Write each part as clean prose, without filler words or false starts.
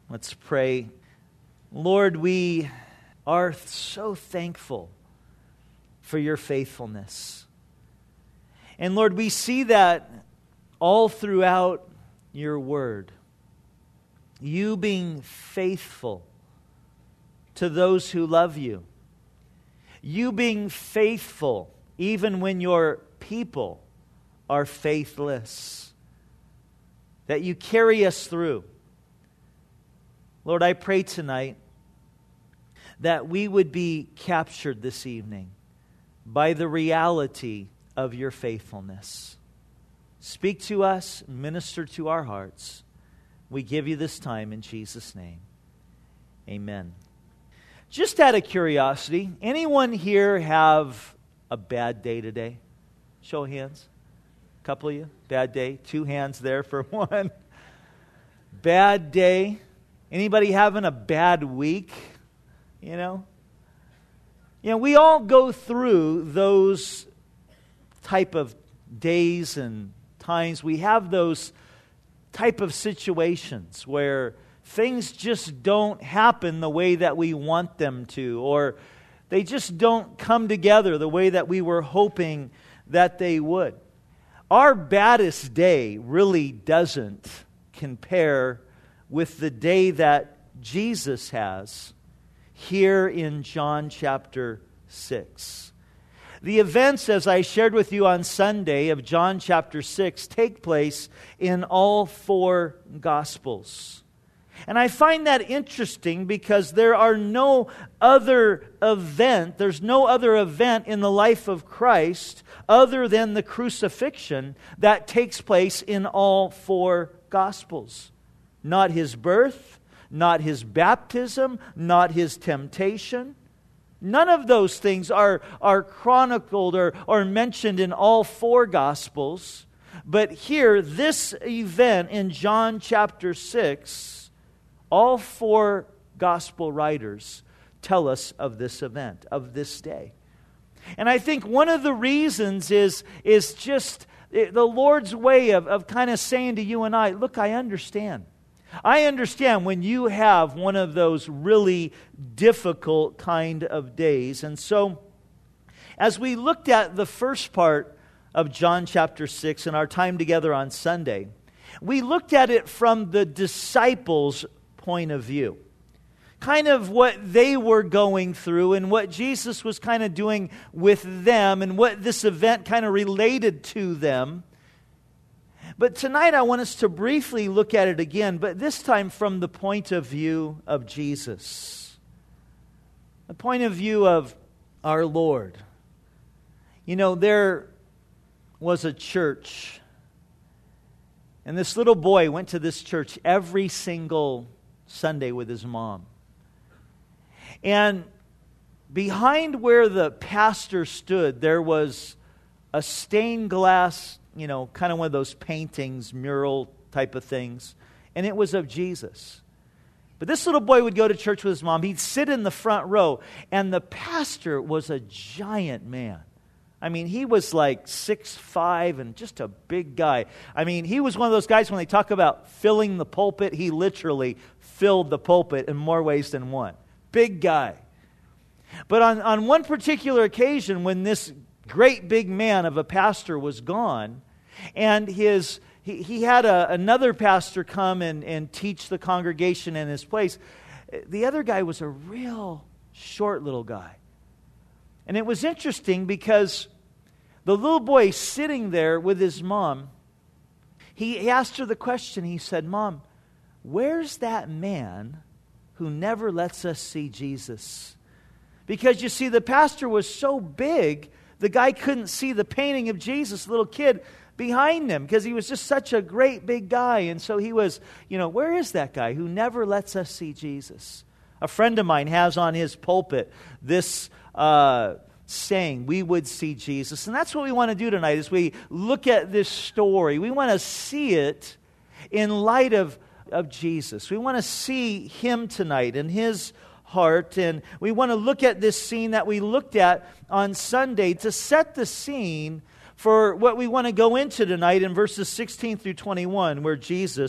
Let's pray. Lord, we are so thankful for your faithfulness. And Lord, we see that all throughout your word. You being faithful to those who love you. You being faithful even when your people are faithless. That you carry us through. Lord, I pray tonight that we would be captured this evening by the reality of your faithfulness. Speak to us, minister to our hearts. We give you this time in Jesus' name. Amen. Just out of curiosity, anyone here have a bad day today? Show of hands. A couple of you? Bad day. 2 hands there for one. Bad day. Anybody having a bad week? You know, we all go through those type of days and times. We have those type of situations where things just don't happen the way that we want them to, or they just don't come together the way that we were hoping that they would. Our baddest day really doesn't compare with the day that Jesus has here in John chapter 6. The events, as I shared with you on Sunday, of John chapter 6 take place in all 4 Gospels. And I find that interesting because there's no other event in the life of Christ other than the crucifixion that takes place in all 4 Gospels. Not his birth, not his baptism, not his temptation. None of those things are chronicled or mentioned in all 4 Gospels. But here, this event in John chapter 6, all 4 Gospel writers tell us of this event, of this day. And I think one of the reasons is just the Lord's way of kind of saying to you and I, look, I understand. I understand when you have one of those really difficult kind of days. And so, as we looked at the first part of John chapter 6 in our time together on Sunday, we looked at it from the disciples' point of view. Kind of what they were going through and what Jesus was kind of doing with them and what this event kind of related to them. But tonight I want us to briefly look at it again, but this time from the point of view of Jesus. The point of view of our Lord. You know, there was a church, and this little boy went to this church every single Sunday with his mom. And behind where the pastor stood, there was a stained glass, kind of one of those paintings, mural type of things. And it was of Jesus. But this little boy would go to church with his mom. He'd sit in the front row. And the pastor was a giant man. I mean, he was like 6'5" and just a big guy. I mean, he was one of those guys when they talk about filling the pulpit, he literally filled the pulpit in more ways than one. Big guy. But on one particular occasion when this great big man of a pastor was gone, and he had another pastor come and teach the congregation in his place. The other guy was a real short little guy. And it was interesting because the little boy sitting there with his mom, he asked her the question, he said, "Mom, where's that man who never lets us see Jesus?" Because you see, the pastor was so big, the guy couldn't see the painting of Jesus, the little kid, behind him because he was just such a great big guy. And so he was, where is that guy who never lets us see Jesus? A friend of mine has on his pulpit this saying, "We would see Jesus." And that's what we want to do tonight as we look at this story. We want to see it in light of Jesus. We want to see him tonight and his heart. And we want to look at this scene that we looked at on Sunday to set the scene for what we want to go into tonight in verses 16 through 21, where Jesus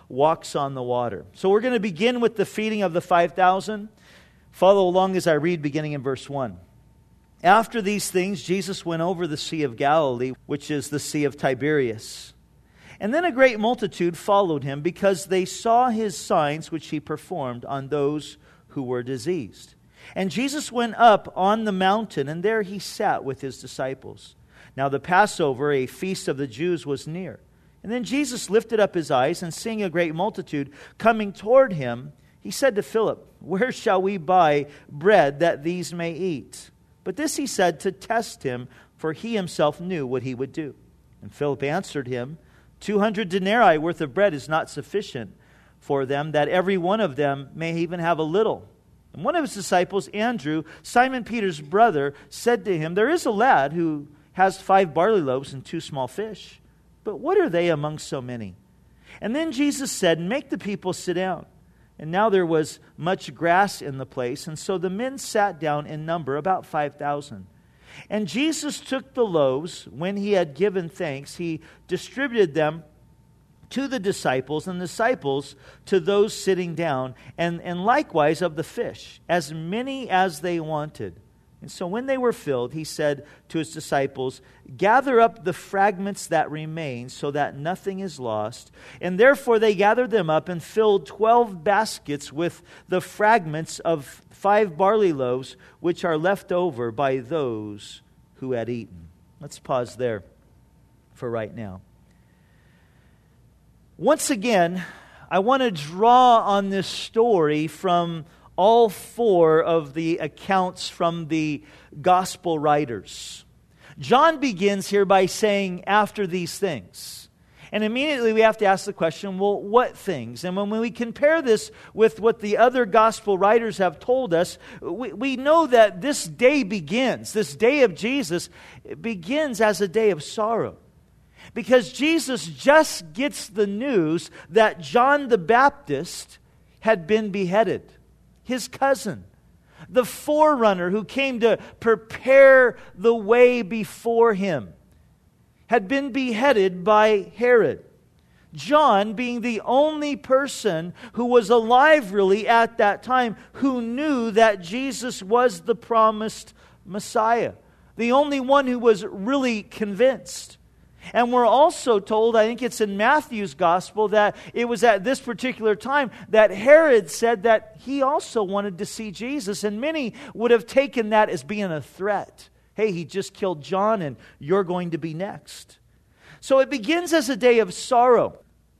walks on the water. So we're going to begin with the feeding of the 5,000. Follow along as I read, beginning in verse 1. After these things, Jesus went over the Sea of Galilee, which is the Sea of Tiberias. And then a great multitude followed him, because they saw his signs which he performed on those who were diseased. And Jesus went up on the mountain, and there he sat with his disciples. Now the Passover, a feast of the Jews, was near. And then Jesus lifted up his eyes, and seeing a great multitude coming toward him, he said to Philip, "Where shall we buy bread that these may eat?" But this he said to test him, for he himself knew what he would do. And Philip answered him, 200 denarii worth of bread is not sufficient for them, that every one of them may even have a little. And one of his disciples, Andrew, Simon Peter's brother, said to him, "There is a lad who has 5 barley loaves and 2 small fish. But what are they among so many?" And then Jesus said, "Make the people sit down." And now there was much grass in the place, and so the men sat down in number, about 5,000. And Jesus took the loaves. When he had given thanks, he distributed them to the disciples, and the disciples to those sitting down, and likewise of the fish, as many as they wanted. And so when they were filled, he said to his disciples, "Gather up the fragments that remain, so that nothing is lost." And therefore they gathered them up and filled 12 baskets with the fragments of 5 barley loaves, which are left over by those who had eaten. Let's pause there for right now. Once again, I want to draw on this story from all 4 of the accounts from the gospel writers. John begins here by saying, "After these things." And immediately we have to ask the question, well, what things? And when we compare this with what the other gospel writers have told us, we know that this day of Jesus, begins as a day of sorrow. Because Jesus just gets the news that John the Baptist had been beheaded. His cousin, the forerunner who came to prepare the way before him, had been beheaded by Herod. John being the only person who was alive really at that time who knew that Jesus was the promised Messiah. The only one who was really convinced. And we're also told, I think it's in Matthew's gospel, that it was at this particular time that Herod said that he also wanted to see Jesus. And many would have taken that as being a threat. Hey, he just killed John and you're going to be next. So it begins as a day of sorrow.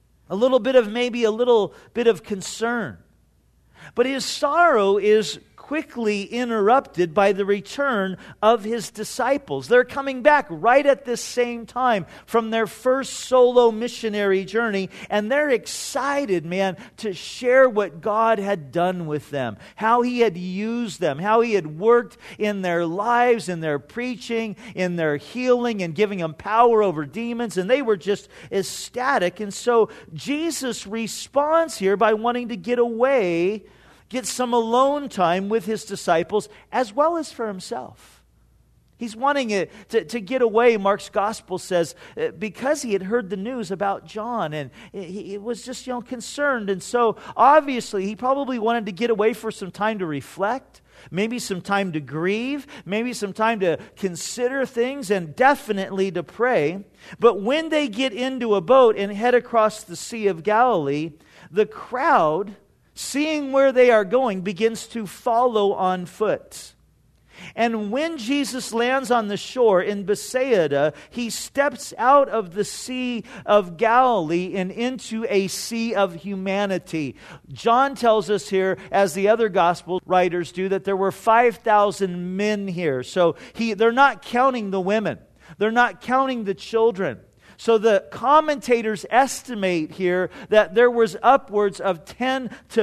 Maybe a little bit of concern. But his sorrow is quickly interrupted by the return of his disciples. They're coming back right at this same time from their first solo missionary journey, and they're excited, to share what God had done with them, how he had used them, how he had worked in their lives, in their preaching, in their healing, and giving them power over demons, and they were just ecstatic. And so Jesus responds here by wanting to get away, get some alone time with his disciples as well as for himself. He's wanting to get away, Mark's gospel says, because he had heard the news about John and he was just concerned. And so obviously he probably wanted to get away for some time to reflect, maybe some time to grieve, maybe some time to consider things, and definitely to pray. But when they get into a boat and head across the Sea of Galilee, the crowd, seeing where they are going, begins to follow on foot. And when Jesus lands on the shore in Bethsaida, he steps out of the Sea of Galilee and into a sea of humanity. John tells us here, as the other gospel writers do, that there were 5,000 men here. So they're not counting the women. They're not counting the children. So the commentators estimate here that there was upwards of 10 to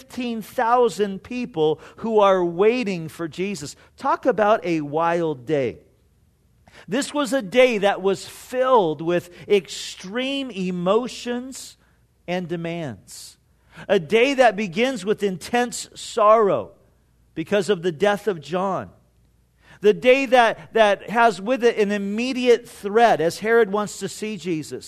15,000 people who are waiting for Jesus. Talk about a wild day. This was a day that was filled with extreme emotions and demands. A day that begins with intense sorrow because of the death of John. The day that has with it an immediate threat, as Herod wants to see Jesus.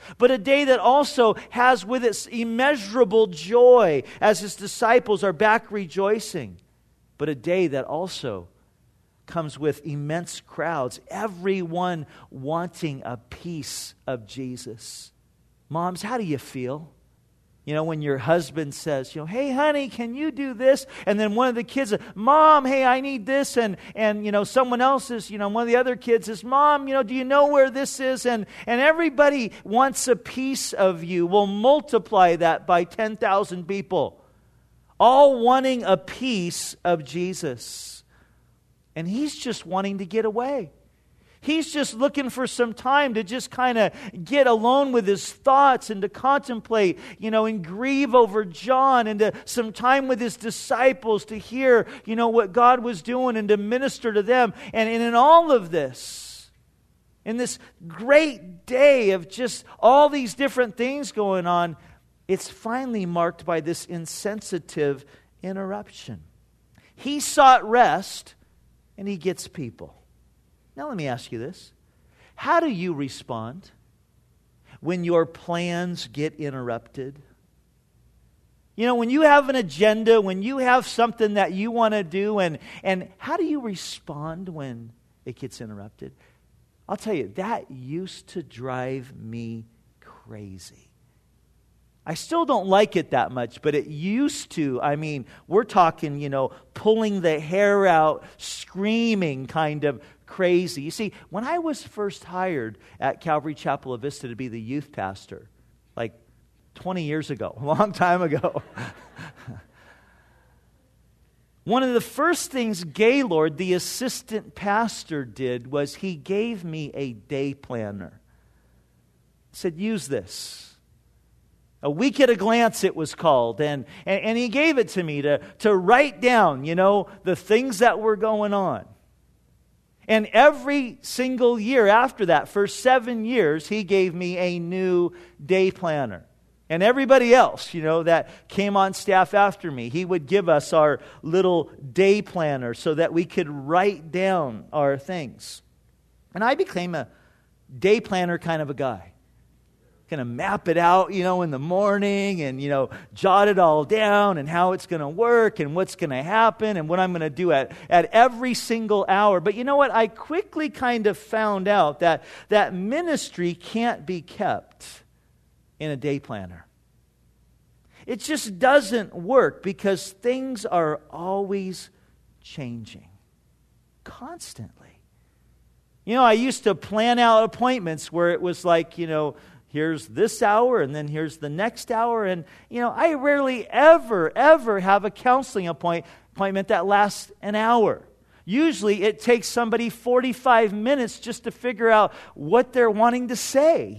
but a day that also has with it immeasurable joy as his disciples are back rejoicing, but a day that also comes with immense crowds, everyone wanting a piece of Jesus. Moms, how do you feel? When your husband says, hey, honey, can you do this? And then one of the kids says, Mom, hey, I need this. And someone else is, one of the other kids says, Mom, do you know where this is? And everybody wants a piece of you. We'll multiply that by 10,000 people, all wanting a piece of Jesus. And he's just wanting to get away. He's just looking for some time to just kind of get alone with his thoughts and to contemplate, and grieve over John, and to some time with his disciples to hear, what God was doing and to minister to them. And in all of this, in this great day of just all these different things going on, it's finally marked by this insensitive interruption. He sought rest, and he gets people. Now let me ask you this. How do you respond when your plans get interrupted? When you have an agenda, when you have something that you want to do, and how do you respond when it gets interrupted? I'll tell you, that used to drive me crazy. I still don't like it that much, but it used to. We're talking, pulling the hair out, screaming kind of crazy. You see, when I was first hired at Calvary Chapel of Vista to be the youth pastor, like 20 years ago, a long time ago, one of the first things Gaylord, the assistant pastor, did was he gave me a day planner. He said, use this. A week at a glance, it was called. And he gave it to me to write down, the things that were going on. And every single year after that, for 7 years, he gave me a new day planner. And everybody else, that came on staff after me, he would give us our little day planner so that we could write down our things. And I became a day planner kind of a guy. Kind of map it out, in the morning and, jot it all down and how it's going to work and what's going to happen and what I'm going to do at every single hour. But you know what? I quickly kind of found out that ministry can't be kept in a day planner. It just doesn't work because things are always changing, constantly. I used to plan out appointments where it was like, here's this hour, and then here's the next hour. And, I rarely ever have a counseling appointment that lasts an hour. Usually it takes somebody 45 minutes just to figure out what they're wanting to say,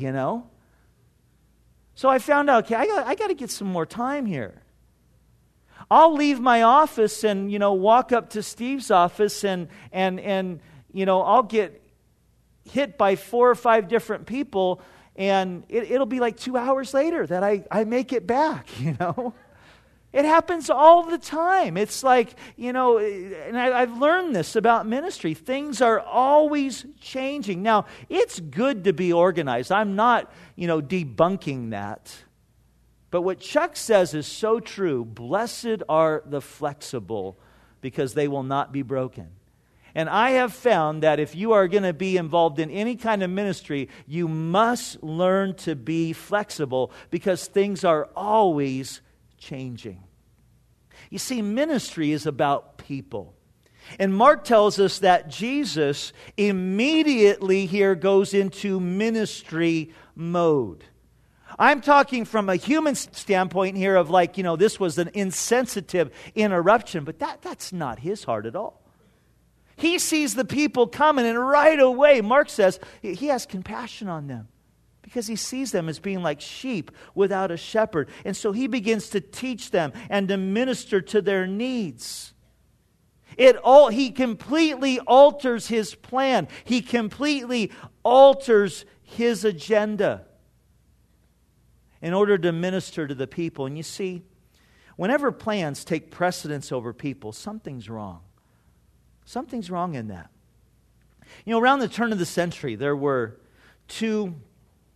So I found out, okay, I got to get some more time here. I'll leave my office and, walk up to Steve's office and I'll get hit by 4 or 5 different people. And it'll be like 2 hours later that I make it back, It happens all the time. It's like, and I've learned this about ministry. Things are always changing. Now, it's good to be organized. I'm not, debunking that. But what Chuck says is so true. Blessed are the flexible, because they will not be broken. And I have found that if you are going to be involved in any kind of ministry, you must learn to be flexible because things are always changing. You see, ministry is about people. And Mark tells us that Jesus immediately here goes into ministry mode. I'm talking from a human standpoint here of this was an insensitive interruption, but that's not his heart at all. He sees the people coming, and right away, Mark says, he has compassion on them because he sees them as being like sheep without a shepherd. And so he begins to teach them and to minister to their needs. He completely alters his plan. He completely alters his agenda in order to minister to the people. And you see, whenever plans take precedence over people, something's wrong. Something's wrong in that. Around the turn of the century, there were 2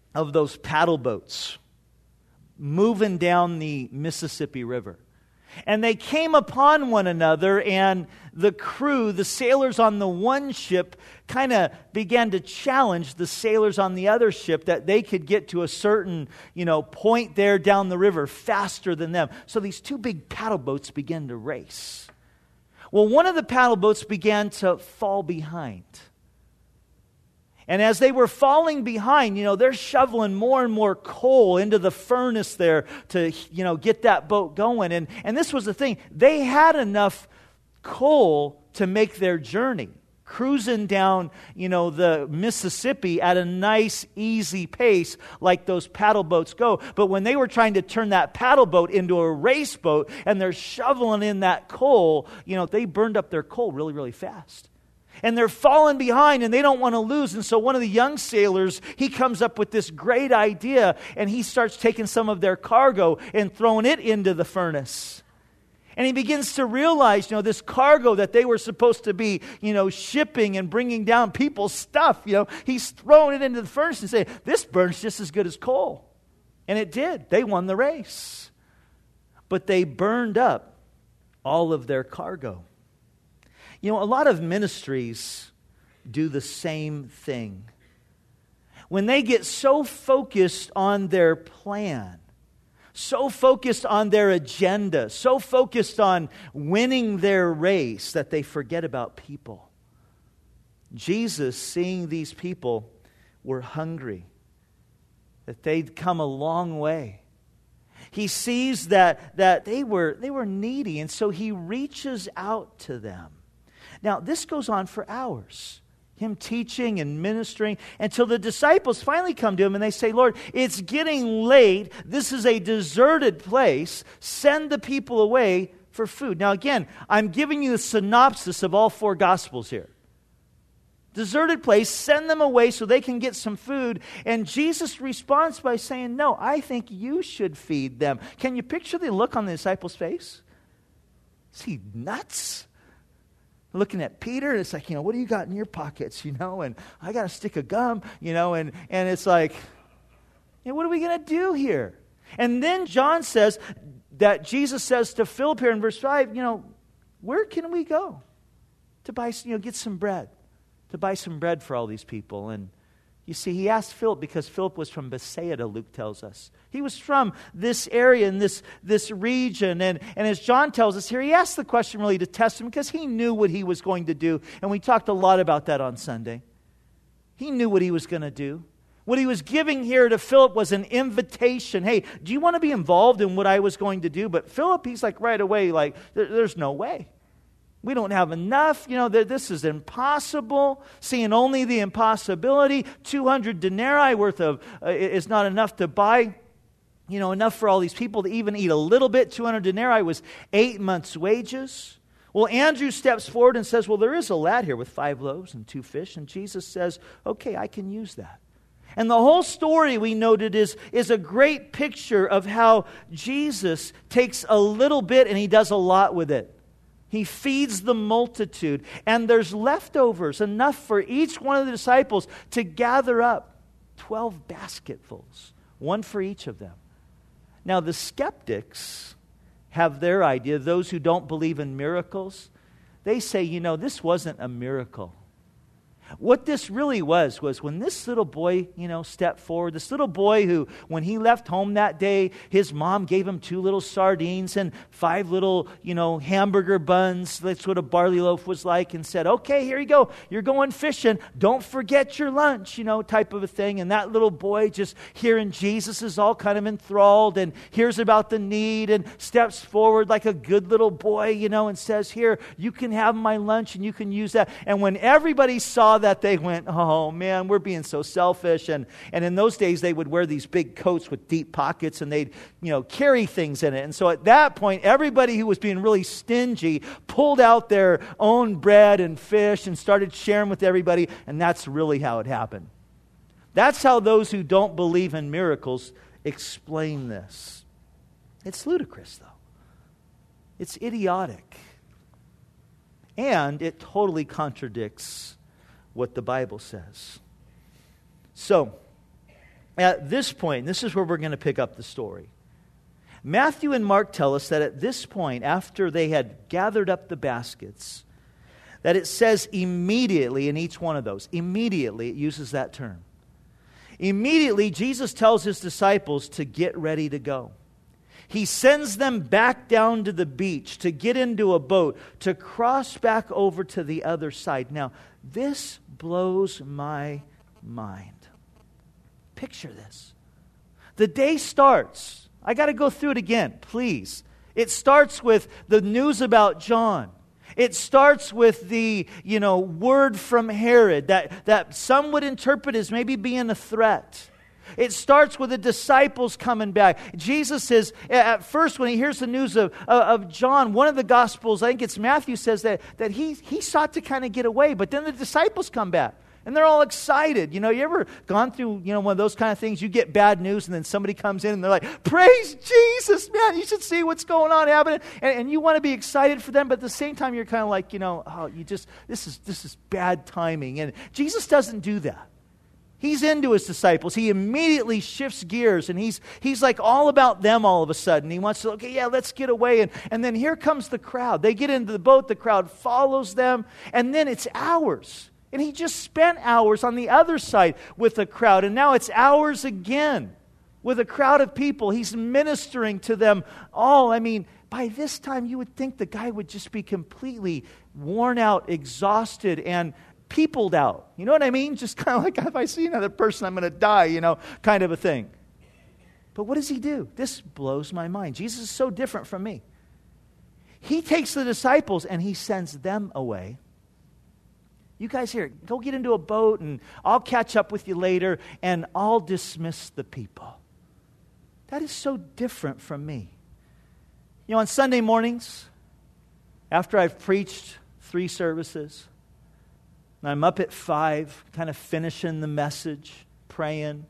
of those paddle boats moving down the Mississippi River. And they came upon one another, and the crew, the sailors on the one ship, kind of began to challenge the sailors on the other ship that they could get to a certain, point there down the river faster than them. So these two big paddle boats began to race. Well, one of the paddle boats began to fall behind. And as they were falling behind, they're shoveling more and more coal into the furnace there to, get that boat going. And this was the thing. They had enough coal to make their journey, cruising down, the Mississippi at a nice, easy pace like those paddle boats go. But when they were trying to turn that paddle boat into a race boat and they're shoveling in that coal, they burned up their coal really, really fast. And they're falling behind and they don't want to lose. And so one of the young sailors, he comes up with this great idea and he starts taking some of their cargo and throwing it into the furnace. And he begins to realize, this cargo that they were supposed to be, shipping and bringing down people's stuff, he's throwing it into the furnace and saying, this burns just as good as coal. And it did. They won the race. But they burned up all of their cargo. A lot of ministries do the same thing. When they get so focused on their plan, so focused on their agenda, so focused on winning their race that they forget about people. Jesus, seeing these people were hungry, that they'd come a long way. He sees that they were needy, and so he reaches out to them. Now, this goes on for hours, him teaching and ministering, until the disciples finally come to him and they say, Lord, it's getting late. This is a deserted place. Send the people away for food. Now, again, I'm giving you the synopsis of all four Gospels here. Deserted place, send them away so they can get some food. And Jesus responds by saying, no, I think you should feed them. Can you picture the look on the disciples' face? Is he nuts? Looking at Peter, and it's like, what do you got in your pockets, and I got a stick of gum, and it's like, what are we going to do here? And then John says that Jesus says to Philip here in verse 5, where can we go to buy, get some bread, to buy some bread for all these people? And you see, he asked Philip because Philip was from Bethsaida, Luke tells us. He was from this area and this region. And as John tells us here, he asked the question really to test him because he knew what he was going to do. And we talked a lot about that on Sunday. He knew what he was going to do. What he was giving here to Philip was an invitation. Hey, do you want to be involved in what I was going to do? But Philip, he's like right away, like, there's no way. We don't have enough. This is impossible. Seeing only the impossibility. 200 denarii worth of is not enough to buy, enough for all these people to even eat a little bit. 200 denarii was 8 months' wages. Well, Andrew steps forward and says, well, there is a lad here with 5 loaves and 2 fish. And Jesus says, okay, I can use that. And the whole story, we noted, is a great picture of how Jesus takes a little bit and he does a lot with it. He feeds the multitude, and there's leftovers, enough for each one of the disciples to gather up 12 basketfuls, one for each of them. Now, the skeptics have their idea, those who don't believe in miracles. They say, this wasn't a miracle. What this really was when this little boy, stepped forward, this little boy who, when he left home that day, his mom gave him 2 little sardines and 5 little, hamburger buns. That's what a barley loaf was like, and said, okay, here you go. You're going fishing. Don't forget your lunch, type of a thing. And that little boy just hearing Jesus is all kind of enthralled and hears about the need and steps forward like a good little boy, and says, here, you can have my lunch and you can use that. And when everybody saw that, they went, oh man, we're being so selfish. And in those days they would wear these big coats with deep pockets and they'd carry things in it. And so at that point, everybody who was being really stingy pulled out their own bread and fish and started sharing with everybody. And that's really how it happened. That's how those who don't believe in miracles explain this. It's ludicrous, though. It's idiotic. And it totally contradicts what the Bible says. So, at this point, this is where we're going to pick up the story. Matthew and Mark tell us that at this point, after they had gathered up the baskets, that it says immediately in each one of those. Immediately, it uses that term. Immediately, Jesus tells his disciples to get ready to go. He sends them back down to the beach to get into a boat, to cross back over to the other side. Now, this blows my mind. Picture this. The day starts. I got to go through it again, please. It starts with the news about John. It starts with the, word from Herod that some would interpret as maybe being a threat. It starts with the disciples coming back. Jesus is, at first when he hears the news of John, one of the Gospels, I think it's Matthew, says that he sought to kind of get away, but then the disciples come back. And they're all excited. You ever gone through, one of those kind of things? You get bad news and then somebody comes in and they're like, praise Jesus, man, you should see what's going on happening. And you want to be excited for them, but at the same time you're kind of like, this is bad timing. And Jesus doesn't do that. He's into his disciples. He immediately shifts gears and he's like all about them all of a sudden. He wants to, let's get away. And then here comes the crowd. They get into the boat, the crowd follows them, and then it's hours. And he just spent hours on the other side with the crowd. And now it's hours again with a crowd of people. He's ministering to them all. I mean, by this time you would think the guy would just be completely worn out, exhausted, and peopled out. You know what I mean? Just kind of like, if I see another person, I'm going to die, kind of a thing. But what does he do? This blows my mind. Jesus is so different from me. He takes the disciples and he sends them away. You guys here, go get into a boat and I'll catch up with you later and I'll dismiss the people. That is so different from me. On Sunday mornings, after I've preached 3 services, and I'm up at 5, kind of finishing the message, praying.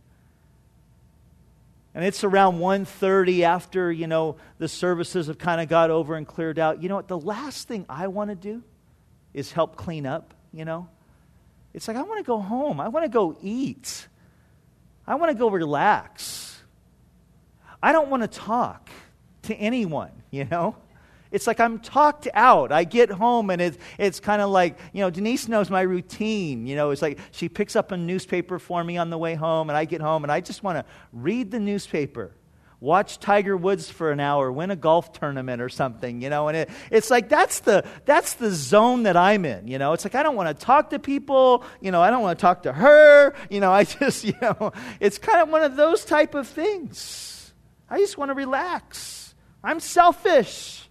And it's around 1:30 after, the services have kind of got over and cleared out. You know what? The last thing I want to do is help clean up. It's like I want to go home. I want to go eat. I want to go relax. I don't want to talk to anyone, It's like I'm talked out. I get home and it's kind of like, Denise knows my routine. It's like she picks up a newspaper for me on the way home and I get home and I just want to read the newspaper. Watch Tiger Woods for an hour, win a golf tournament or something, and it's like that's the zone that I'm in, It's like I don't want to talk to people, I don't want to talk to her, I just, it's kind of one of those type of things. I just want to relax. I'm selfish.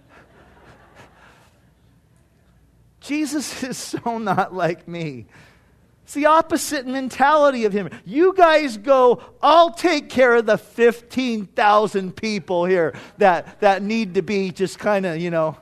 Jesus is so not like me. It's the opposite mentality of him. You guys go, I'll take care of the 15,000 people here that need to be just kind of,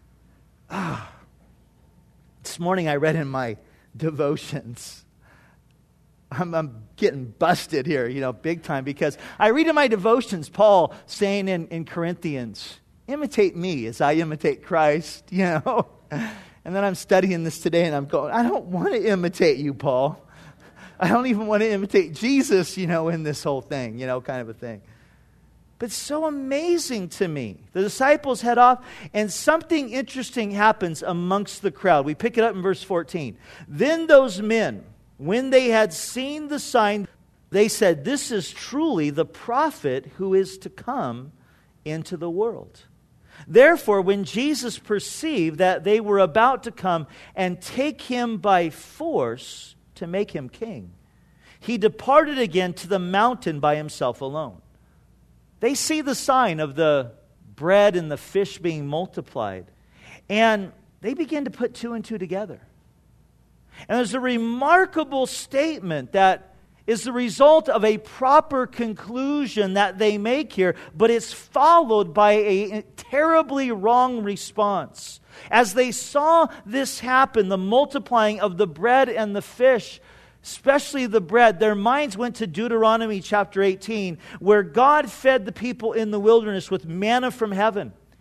This morning I read in my devotions. I'm getting busted here, big time, because I read in my devotions Paul saying in Corinthians, imitate me as I imitate Christ, And then I'm studying this today and I'm going, I don't want to imitate you, Paul. I don't even want to imitate Jesus, in this whole thing, kind of a thing. But it's so amazing to me. The disciples head off and something interesting happens amongst the crowd. We pick it up in verse 14. Then those men, when they had seen the sign, they said, this is truly the prophet who is to come into the world. Therefore, when Jesus perceived that they were about to come and take him by force to make him king, he departed again to the mountain by himself alone. They see the sign of the bread and the fish being multiplied, and they begin to put 2 and 2 together. And there's a remarkable statement that is the result of a proper conclusion that they make here, but it's followed by a terribly wrong response. As they saw this happen, the multiplying of the bread and the fish, especially the bread, their minds went to Deuteronomy chapter 18, where God fed the people in the wilderness with manna from heaven.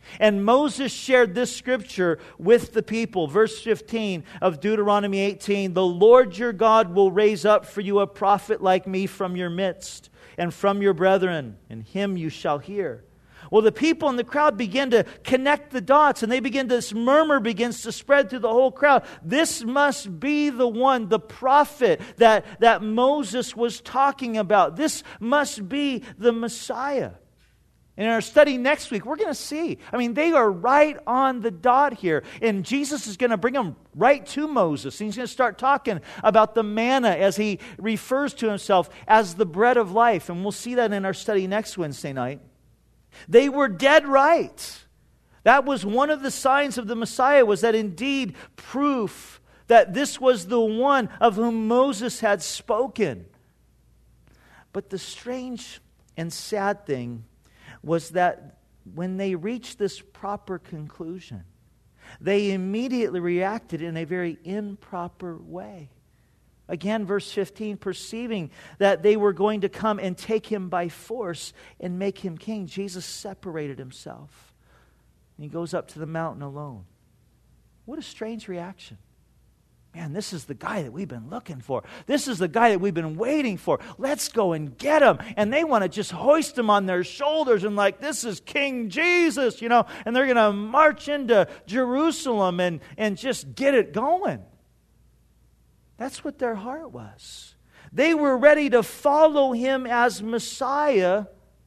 And Moses shared this scripture with the people. Verse 15 of Deuteronomy 18, "The Lord your God will raise up for you a prophet like me from your midst, and from your brethren, and him you shall hear." Well, the people in the crowd begin to connect the dots, and this murmur begins to spread through the whole crowd. This must be the one, the prophet that Moses was talking about. This must be the Messiah. And in our study next week, we're going to see. They are right on the dot here. And Jesus is going to bring them right to Moses. And he's going to start talking about the manna as he refers to himself as the bread of life. And we'll see that in our study next Wednesday night. They were dead right. That was one of the signs of the Messiah, was that indeed proof that this was the one of whom Moses had spoken. But the strange and sad thing was that when they reached this proper conclusion, they immediately reacted in a very improper way. Again, verse 15, perceiving that they were going to come and take him by force and make him king, Jesus separated himself. And he goes up to the mountain alone. What a strange reaction. Man, this is the guy that we've been looking for. This is the guy that we've been waiting for. Let's go and get him. And they want to just hoist him on their shoulders and this is King Jesus, and they're going to march into Jerusalem and just get it going. That's what their heart was. They were ready to follow him as Messiah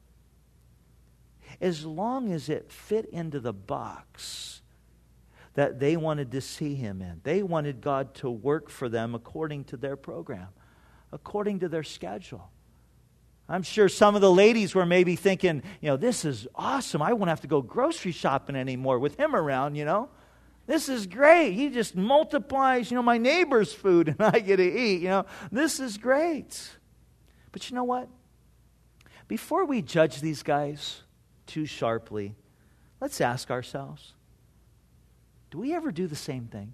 as long as it fit into the box that they wanted to see him in. They wanted God to work for them according to their program, according to their schedule. I'm sure some of the ladies were maybe thinking, this is awesome. I won't have to go grocery shopping anymore with him around, This is great. He just multiplies, my neighbor's food and I get to eat, This is great. But you know what? Before we judge these guys too sharply, let's ask ourselves, do we ever do the same thing?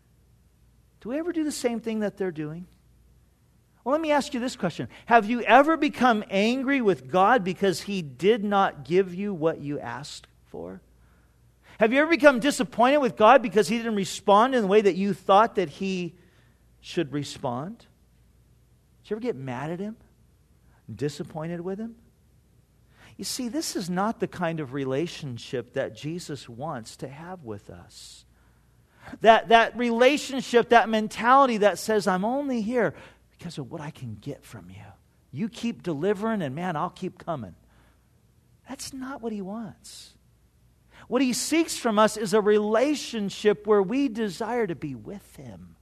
Do we ever do the same thing that they're doing? Well, let me ask you this question. Have you ever become angry with God because he did not give you what you asked for? Have you ever become disappointed with God because he didn't respond in the way that you thought that he should respond? Did you ever get mad at him? Disappointed with him? You see, this is not the kind of relationship that Jesus wants to have with us. That relationship, that mentality that says, I'm only here because of what I can get from you. You keep delivering and man, I'll keep coming. That's not what he wants. What he seeks from us is a relationship where we desire to be with him.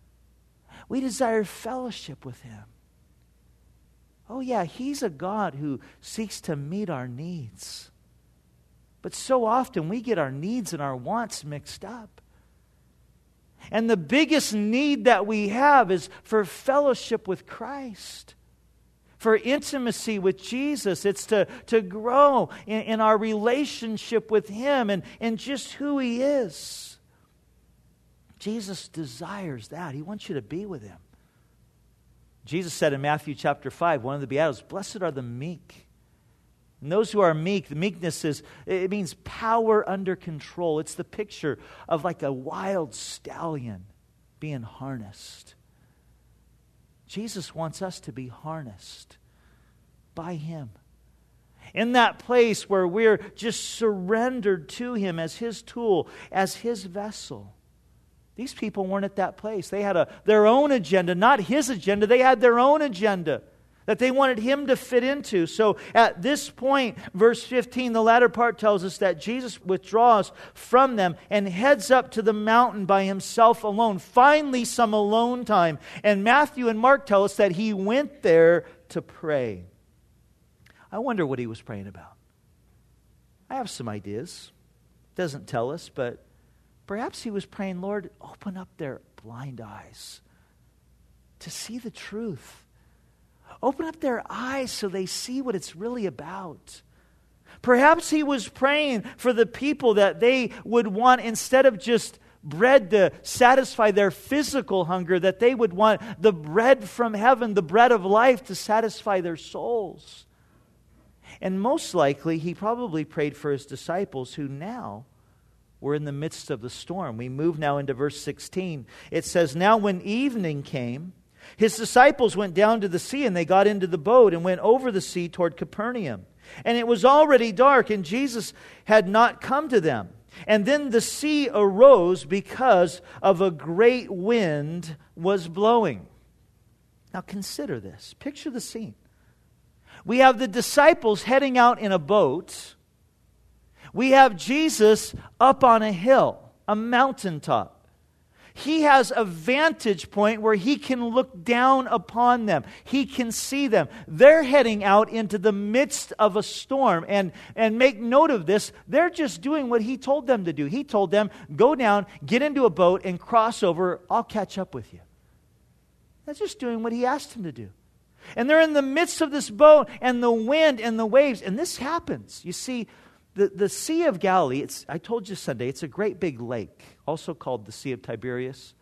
We desire fellowship with him. Oh yeah, he's a God who seeks to meet our needs. But so often we get our needs and our wants mixed up. And the biggest need that we have is for fellowship with Christ. For intimacy with Jesus. It's to grow in our relationship with him and just who he is. Jesus desires that. He wants you to be with him. Jesus said in Matthew chapter 5, one of the Beatitudes, blessed are the meek. And those who are meek, the meekness it means power under control. It's the picture of like a wild stallion being harnessed. Jesus wants us to be harnessed by him. In that place where we're just surrendered to him as his tool, as his vessel. These people weren't at that place. They had their own agenda, not his agenda. They had their own agenda that they wanted him to fit into. So at this point, verse 15, the latter part tells us that Jesus withdraws from them and heads up to the mountain by himself alone. Finally, some alone time. And Matthew and Mark tell us that he went there to pray. I wonder what he was praying about. I have some ideas. It doesn't tell us, but perhaps he was praying, Lord, open up their blind eyes to see the truth. Open up their eyes so they see what it's really about. Perhaps he was praying for the people that they would want, instead of just bread to satisfy their physical hunger, that they would want the bread from heaven, the bread of life to satisfy their souls. And most likely, he probably prayed for his disciples who now were in the midst of the storm. We move now into verse 16. It says, "Now when evening came, his disciples went down to the sea, and they got into the boat and went over the sea toward Capernaum. And it was already dark, and Jesus had not come to them. And then the sea arose because of a great wind was blowing." Now consider this. Picture the scene. We have the disciples heading out in a boat. We have Jesus up on a hill, a mountaintop. He has a vantage point where he can look down upon them. He can see them. They're heading out into the midst of a storm. And make note of this, they're just doing what he told them to do. He told them, go down, get into a boat, and cross over. I'll catch up with you. That's just doing what he asked them to do. And they're in the midst of this boat and the wind and the waves. And this happens. You see, the Sea of Galilee, I told you Sunday, it's a great big lake, also called the Sea of Tiberias.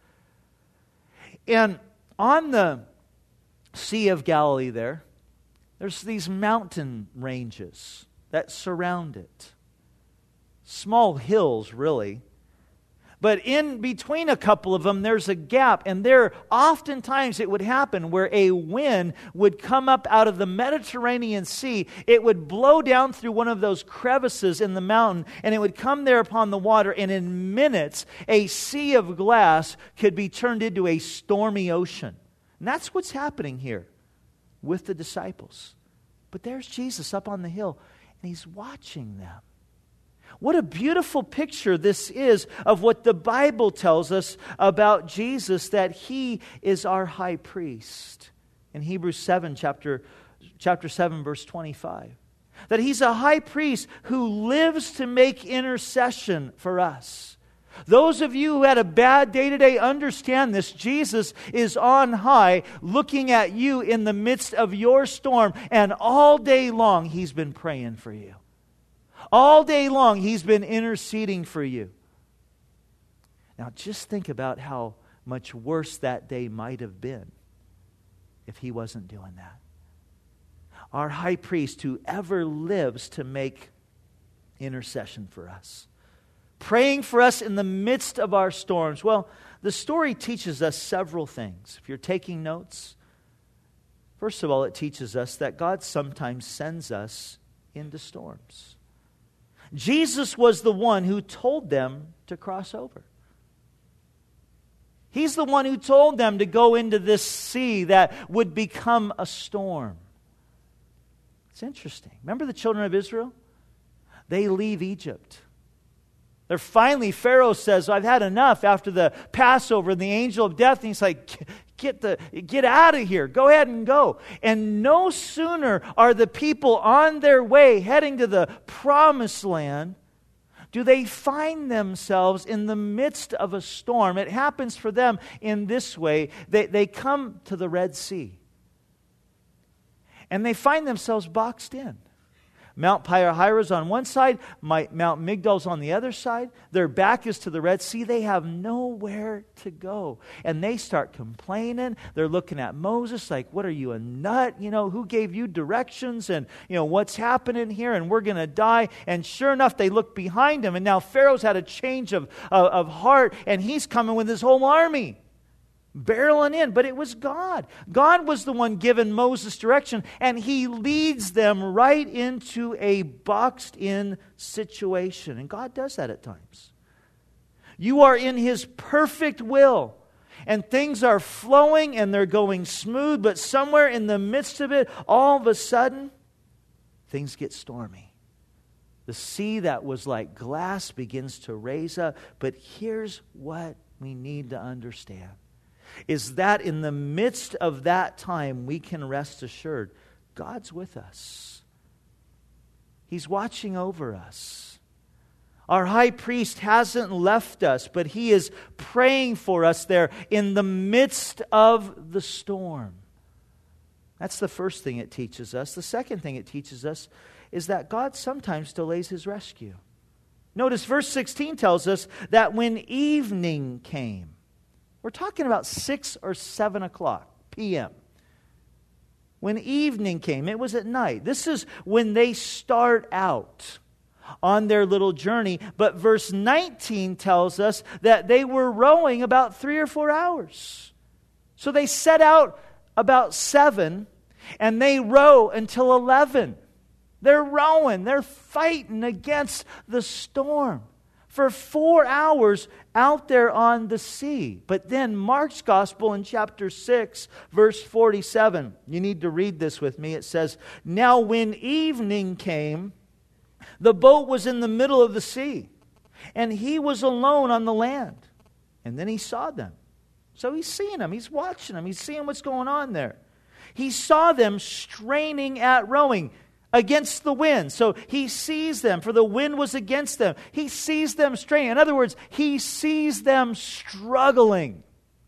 And on the Sea of Galilee there's these mountain ranges that surround it. Small hills, really. But in between a couple of them, there's a gap. And there, oftentimes it would happen where a wind would come up out of the Mediterranean Sea. It would blow down through one of those crevices in the mountain, and it would come there upon the water. And in minutes, a sea of glass could be turned into a stormy ocean. And that's what's happening here with the disciples. But there's Jesus up on the hill, and he's watching them. What a beautiful picture this is of what the Bible tells us about Jesus, that he is our high priest. In Hebrews 7, chapter 7, verse 25. That he's a high priest who lives to make intercession for us. Those of you who had a bad day today, understand this. Jesus is on high, looking at you in the midst of your storm, and all day long he's been praying for you. All day long, he's been interceding for you. Now, just think about how much worse that day might have been if he wasn't doing that. Our high priest who ever lives to make intercession for us, praying for us in the midst of our storms. Well, the story teaches us several things. If you're taking notes, first of all, it teaches us that God sometimes sends us into storms. Jesus was the one who told them to cross over. He's the one who told them to go into this sea that would become a storm. It's interesting. Remember the children of Israel? They leave Egypt. They're finally, Pharaoh says, I've had enough after the Passover and the angel of death. And he's like, get out of here. Go ahead and go. And no sooner are the people on their way heading to the promised land, do they find themselves in the midst of a storm. It happens for them in this way. They come to the Red Sea. And they find themselves boxed in. Mount Pirahira's on one side, Mount Migdal's on the other side. Their back is to the Red Sea. They have nowhere to go. And they start complaining. They're looking at Moses like, what are you, a nut? Who gave you directions? And, what's happening here? And we're going to die. And sure enough, they look behind him. And now Pharaoh's had a change of heart. And he's coming with his whole army, barreling in. But it was God. God was the one giving Moses direction, and he leads them right into a boxed-in situation. And God does that at times. You are in his perfect will, and things are flowing and they're going smooth, but somewhere in the midst of it, all of a sudden, things get stormy. The sea that was like glass begins to raise up. But here's what we need to understand. Is that in the midst of that time, we can rest assured God's with us. He's watching over us. Our high priest hasn't left us, but he is praying for us there in the midst of the storm. That's the first thing it teaches us. The second thing it teaches us is that God sometimes delays his rescue. Notice verse 16 tells us that when evening came, we're talking about 6 or 7 o'clock p.m. When evening came, it was at night. This is when they start out on their little journey. But verse 19 tells us that they were rowing about 3 or 4 hours. So they set out about 7, and they row until 11. They're rowing. They're fighting against the storm for 4 hours out there on the sea. But then Mark's Gospel in chapter 6, verse 47, you need to read this with me. It says, "Now when evening came, the boat was in the middle of the sea, and he was alone on the land. And then he saw them." So he's seeing them. He's watching them. He's seeing what's going on there. He saw them straining at rowing against the wind. So he sees them, for the wind was against them. He sees them straining. In other words, he sees them struggling.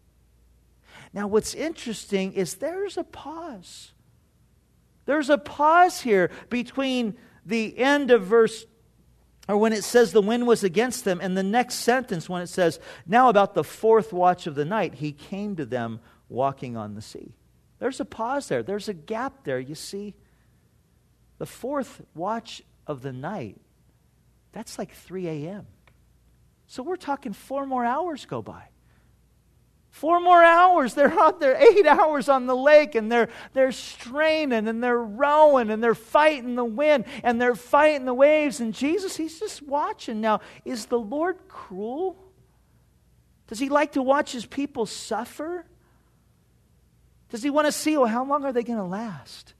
Now, what's interesting is there's a pause. There's a pause here between the end of verse, or when it says the wind was against them, and the next sentence when it says, "Now about the 4th watch of the night, he came to them walking on the sea." There's a pause there. There's a gap there, you see. The 4th watch of the night, that's like 3 a.m. So we're talking 4 more hours go by. 4 more hours. They're out there 8 hours on the lake, and they're straining, and they're rowing, and they're fighting the wind, and they're fighting the waves. And Jesus, he's just watching. Now, is the Lord cruel? Does he like to watch his people suffer? Does he want to see, well, how long are they going to last?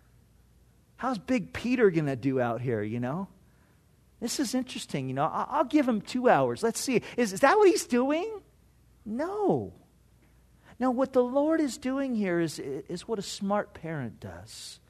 How's Big Peter going to do out here, you know? This is interesting, you know. I'll give him 2 hours. Let's see. Is that what he's doing? No. No, what the Lord is doing here is what a smart parent does.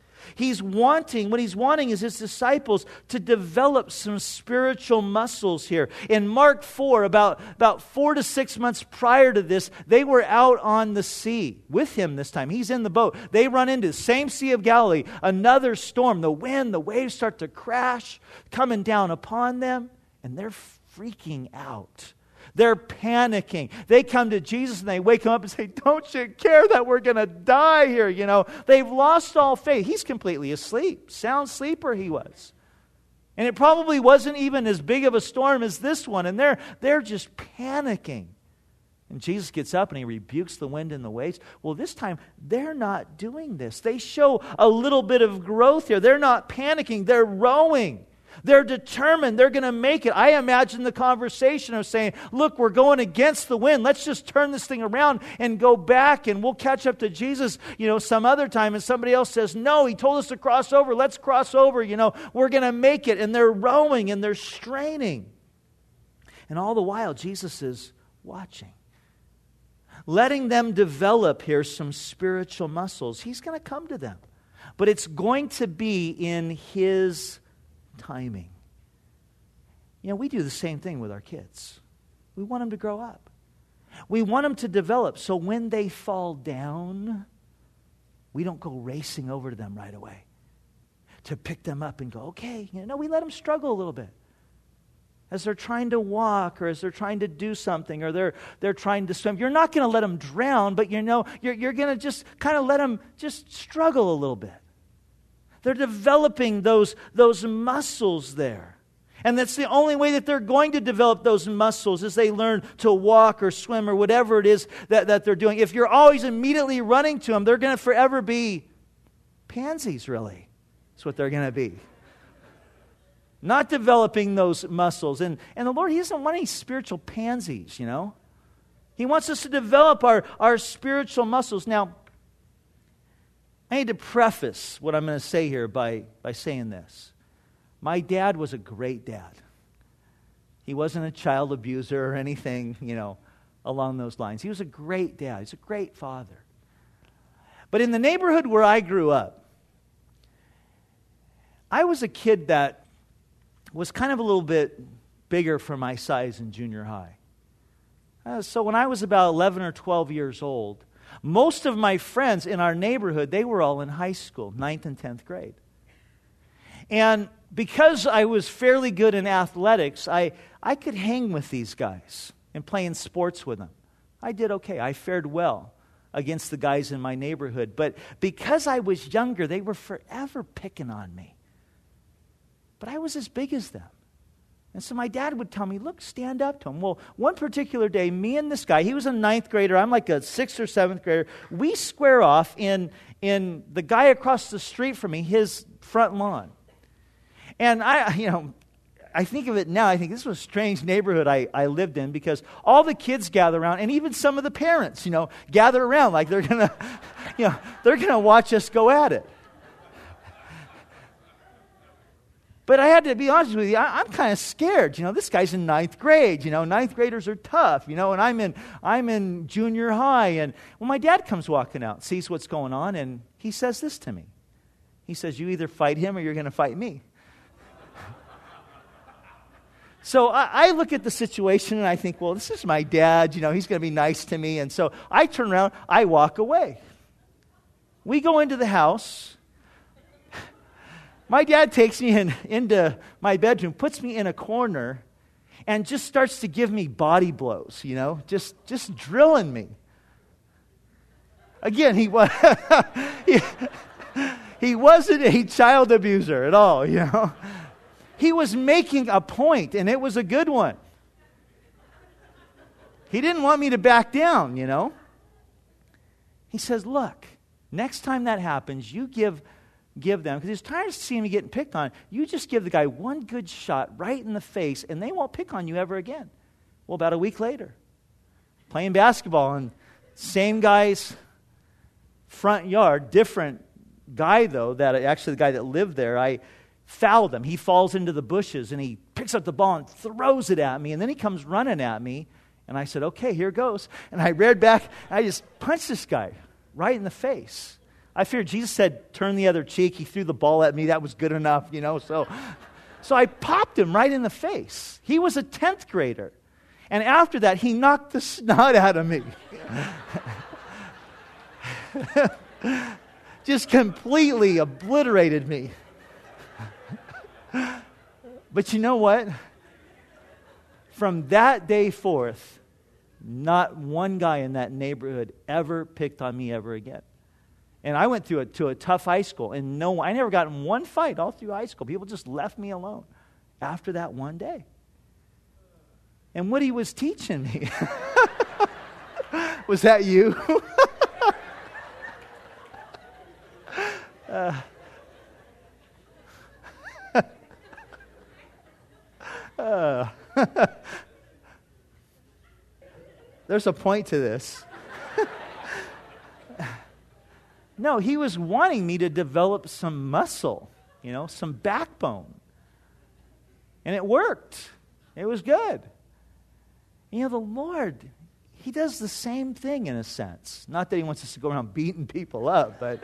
What he's wanting is his disciples to develop some spiritual muscles here. In Mark 4, about 4 to 6 months prior to this, they were out on the sea with him this time. He's in the boat. They run into the same Sea of Galilee, another storm. The wind, the waves start to crash, coming down upon them, and they're freaking out. They're panicking. They come to Jesus and they wake him up and say, "Don't you care that we're going to die here?" You know, they've lost all faith. He's completely asleep. Sound sleeper he was. And it probably wasn't even as big of a storm as this one. And they're just panicking. And Jesus gets up and he rebukes the wind and the waves. Well, this time they're not doing this. They show a little bit of growth here. They're not panicking. They're rowing. They're determined. They're going to make it. I imagine the conversation of saying, "Look, we're going against the wind. Let's just turn this thing around and go back, and we'll catch up to Jesus, you know, some other time." And somebody else says, "No, he told us to cross over. Let's cross over. You know, we're going to make it." And they're rowing and they're straining. And all the while, Jesus is watching, letting them develop here some spiritual muscles. He's going to come to them, but it's going to be in his timing. You know, we do the same thing with our kids. We want them to grow up. We want them to develop. So when they fall down, we don't go racing over to them right away to pick them up and go, "Okay." You know, we let them struggle a little bit as they're trying to walk, or as they're trying to do something, or they're trying to swim. You're not going to let them drown, but you know, you're going to just kind of let them just struggle a little bit. They're developing those muscles there. And that's the only way that they're going to develop those muscles, is they learn to walk or swim or whatever it is that they're doing. If you're always immediately running to them, they're going to forever be pansies, really. That's what they're going to be. Not developing those muscles. And the Lord, he doesn't want any spiritual pansies, you know. He wants us to develop our spiritual muscles. Now, I need to preface what I'm going to say here by saying this. My dad was a great dad. He wasn't a child abuser or anything, you know, along those lines. He was a great dad. He's a great father. But in the neighborhood where I grew up, I was a kid that was kind of a little bit bigger for my size in junior high. So when I was about 11 or 12 years old, most of my friends in our neighborhood, they were all in high school, 9th and 10th grade. And because I was fairly good in athletics, I could hang with these guys and play in sports with them. I did okay. I fared well against the guys in my neighborhood. But because I was younger, they were forever picking on me. But I was as big as them. And so my dad would tell me, look, stand up to him. Well, one particular day, me and this guy, he was a 9th grader, I'm like a 6th or 7th grader, we square off in the guy across the street from me, his front lawn. And I think of it now, I think this was a strange neighborhood I lived in, because all the kids gather around, and even some of the parents, gather around like they're going to watch us go at it. But I had to be honest with you, I'm kind of scared. This guy's in 9th grade. 9th graders are tough, and I'm in junior high. And my dad comes walking out, sees what's going on, and he says this to me. He says, you either fight him or you're going to fight me. So I look at the situation and I think, well, this is my dad. He's going to be nice to me. And so I turn around, I walk away. We go into the house. My dad takes me into my bedroom, puts me in a corner, and just starts to give me body blows, just drilling me. Again, he wasn't a child abuser at all, He was making a point, and it was a good one. He didn't want me to back down, He says, look, next time that happens, you give them, because he's tired of seeing me getting picked on, you just give the guy one good shot right in the face, and they won't pick on you ever again. Well, about a week later, playing basketball, and same guy's front yard, different guy though, the guy that lived there, I fouled him. He falls into the bushes, and he picks up the ball and throws it at me, and then he comes running at me, and I said, okay, here goes. And I reared back, and I just punched this guy right in the face. I feared Jesus said, turn the other cheek. He threw the ball at me. That was good enough, So I popped him right in the face. He was a 10th grader. And after that, he knocked the snot out of me. Just completely obliterated me. But you know what? From that day forth, not one guy in that neighborhood ever picked on me ever again. And I went to a tough high school, and I never got in one fight all through high school. People just left me alone after that one day. And what he was teaching me, was that you? There's a point to this. No, he was wanting me to develop some muscle, some backbone. And it worked. It was good. The Lord, He does the same thing in a sense. Not that He wants us to go around beating people up, but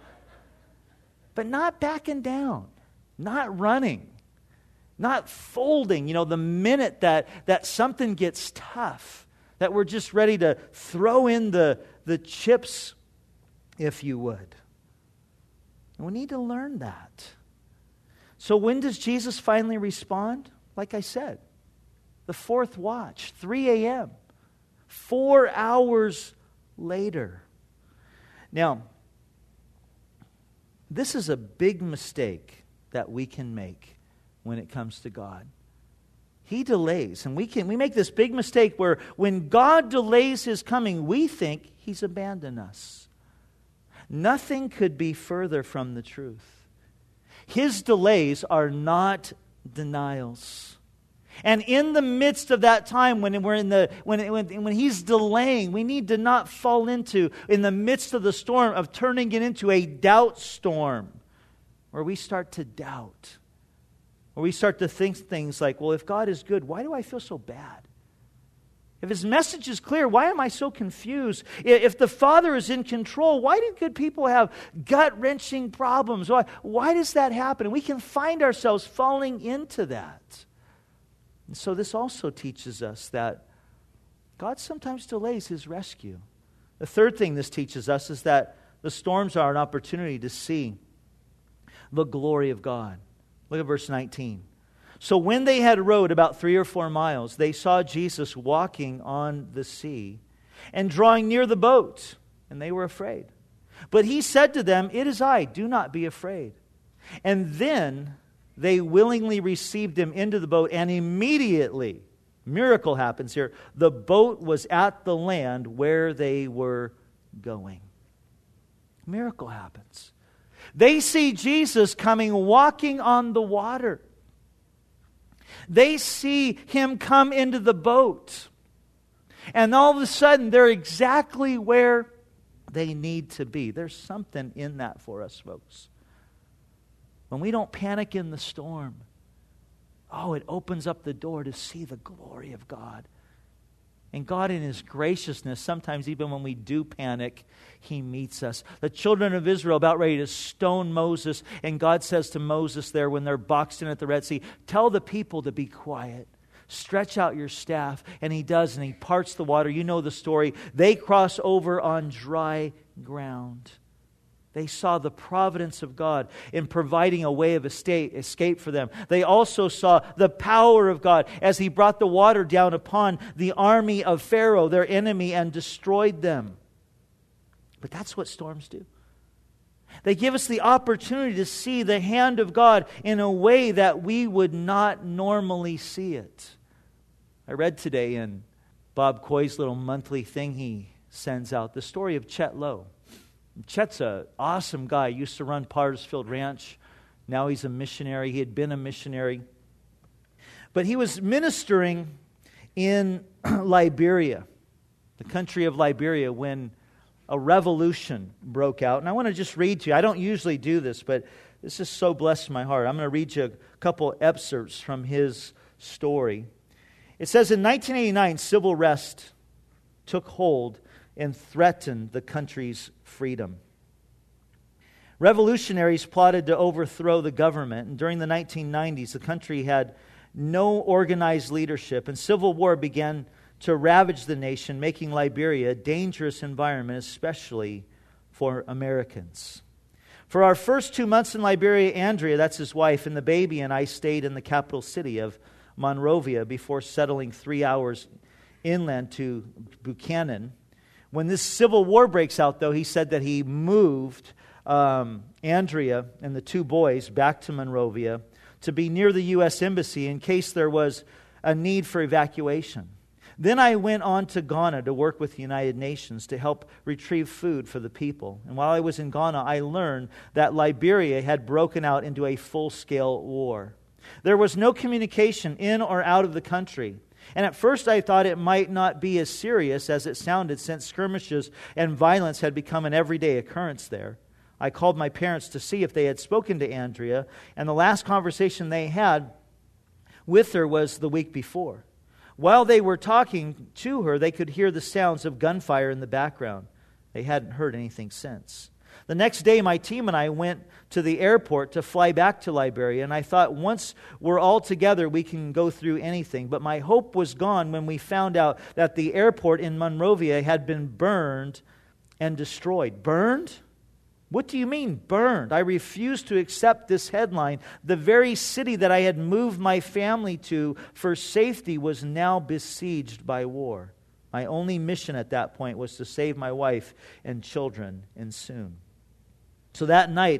not backing down, not running, not folding, the minute that something gets tough, that we're just ready to throw in the chips, if you would. And we need to learn that. So when does Jesus finally respond? Like I said, the fourth watch, 3 a.m., 4 hours later. Now, this is a big mistake that we can make when it comes to God. He delays, and we make this big mistake where when God delays His coming, we think He's abandoned us. Nothing could be further from the truth. His delays are not denials. And in the midst of that time, when He's delaying, we need to not fall into, in the midst of the storm, of turning it into a doubt storm, where we start to doubt, where we start to think things like, well, if God is good, why do I feel so bad? If His message is clear, why am I so confused? If the Father is in control, why do good people have gut-wrenching problems? Why does that happen? And we can find ourselves falling into that. And so this also teaches us that God sometimes delays His rescue. The third thing this teaches us is that the storms are an opportunity to see the glory of God. Look at verse 19. So when they had rowed about 3 or 4 miles, they saw Jesus walking on the sea. And drawing near the boat, and they were afraid. But he said to them, "It is I, do not be afraid." And then they willingly received him into the boat, and immediately, miracle happens here, the boat was at the land where they were going. Miracle happens. They see Jesus coming, walking on the water. They see him come into the boat. And all of a sudden, they're exactly where they need to be. There's something in that for us, folks. When we don't panic in the storm, it opens up the door to see the glory of God. And God in His graciousness, sometimes even when we do panic, He meets us. The children of Israel about ready to stone Moses, and God says to Moses there when they're boxed in at the Red Sea, "Tell the people to be quiet. Stretch out your staff." And he does, and he parts the water. You know the story. They cross over on dry ground. They saw the providence of God in providing a way of escape for them. They also saw the power of God as He brought the water down upon the army of Pharaoh, their enemy, and destroyed them. But that's what storms do. They give us the opportunity to see the hand of God in a way that we would not normally see it. I read today in Bob Coy's little monthly thing he sends out the story of Chet Lowe. Chet's an awesome guy. He used to run Pottersfield Ranch. Now he's a missionary. He had been a missionary. But he was ministering in Liberia, the country of Liberia, when a revolution broke out. And I want to just read to you. I don't usually do this, but this has so blessed my heart. I'm going to read you a couple excerpts from his story. It says, in 1989, civil unrest took hold and threatened the country's freedom. Revolutionaries plotted to overthrow the government, and during the 1990s, the country had no organized leadership, and civil war began to ravage the nation, making Liberia a dangerous environment, especially for Americans. For our first 2 months in Liberia, Andrea, that's his wife, and the baby and I stayed in the capital city of Monrovia before settling 3 hours inland to Buchanan. When this civil war breaks out, though, he said that he moved Andrea and the 2 boys back to Monrovia to be near the U.S. Embassy in case there was a need for evacuation. Then I went on to Ghana to work with the United Nations to help retrieve food for the people. And while I was in Ghana, I learned that Liberia had broken out into a full-scale war. There was no communication in or out of the country. And at first I thought it might not be as serious as it sounded, since skirmishes and violence had become an everyday occurrence there. I called my parents to see if they had spoken to Andrea, and the last conversation they had with her was the week before. While they were talking to her, they could hear the sounds of gunfire in the background. They hadn't heard anything since. The next day, my team and I went to the airport to fly back to Liberia, and I thought once we're all together, we can go through anything. But my hope was gone when we found out that the airport in Monrovia had been burned and destroyed. Burned? What do you mean, burned? I refused to accept this headline. The very city that I had moved my family to for safety was now besieged by war. My only mission at that point was to save my wife and children, and soon. So that night,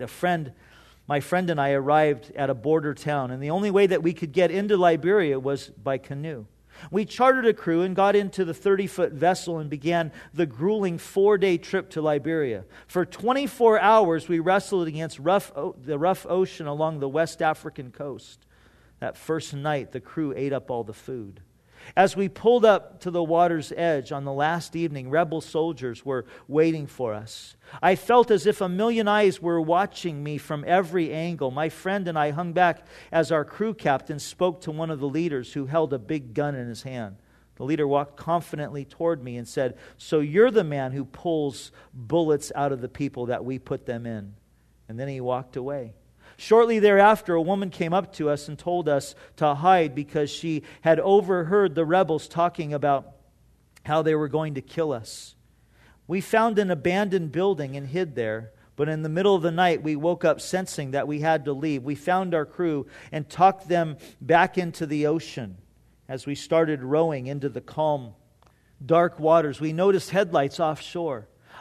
my friend and I arrived at a border town, and the only way that we could get into Liberia was by canoe. We chartered a crew and got into the 30-foot vessel and began the grueling 4-day trip to Liberia. For 24 hours, we wrestled against the rough ocean along the West African coast. That first night, the crew ate up all the food. As we pulled up to the water's edge on the last evening, rebel soldiers were waiting for us. I felt as if a million eyes were watching me from every angle. My friend and I hung back as our crew captain spoke to one of the leaders who held a big gun in his hand. The leader walked confidently toward me and said, "So you're the man who pulls bullets out of the people that we put them in." And then he walked away. Shortly thereafter, a woman came up to us and told us to hide because she had overheard the rebels talking about how they were going to kill us. We found an abandoned building and hid there, but in the middle of the night, we woke up sensing that we had to leave. We found our crew and tucked them back into the ocean. As we started rowing into the calm, dark waters, we noticed headlights offshore.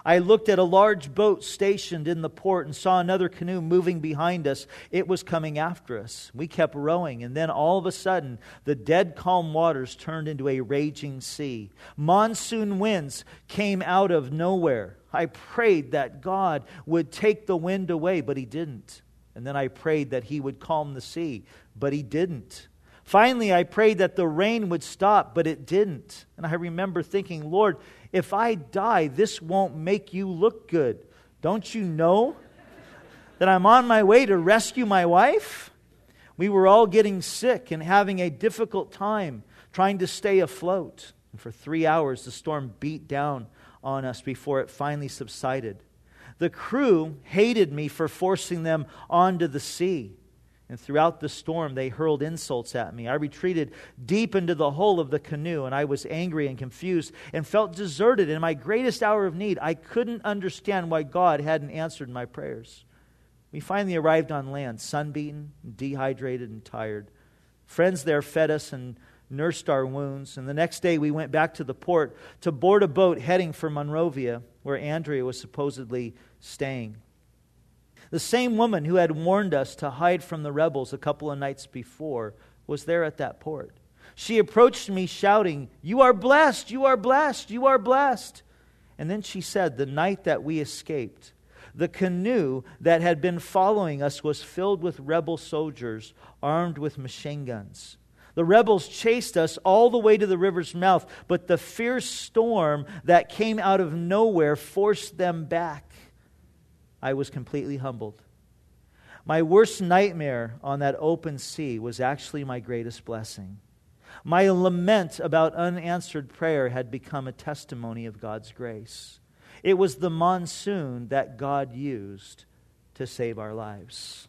I looked at a large boat stationed in the port and saw another canoe moving behind us. It was coming after us. We kept rowing, and then all of a sudden, the dead calm waters turned into a raging sea. Monsoon winds came out of nowhere. I prayed that God would take the wind away, but He didn't. And then I prayed that He would calm the sea, but He didn't. Finally, I prayed that the rain would stop, but it didn't. And I remember thinking, Lord, if I die, this won't make You look good. Don't You know that I'm on my way to rescue my wife? We were all getting sick and having a difficult time trying to stay afloat. And for 3 hours, the storm beat down on us before it finally subsided. The crew hated me for forcing them onto the sea. And throughout the storm, they hurled insults at me. I retreated deep into the hull of the canoe, and I was angry and confused and felt deserted. In my greatest hour of need, I couldn't understand why God hadn't answered my prayers. We finally arrived on land, sunbeaten, dehydrated, and tired. Friends there fed us and nursed our wounds. And the next day, we went back to the port to board a boat heading for Monrovia, where Andrea was supposedly staying. The same woman who had warned us to hide from the rebels a couple of nights before was there at that port. She approached me shouting, "You are blessed, you are blessed, you are blessed." And then she said, the night that we escaped, the canoe that had been following us was filled with rebel soldiers armed with machine guns. The rebels chased us all the way to the river's mouth, but the fierce storm that came out of nowhere forced them back. I was completely humbled. My worst nightmare on that open sea was actually my greatest blessing. My lament about unanswered prayer had become a testimony of God's grace. It was the monsoon that God used to save our lives.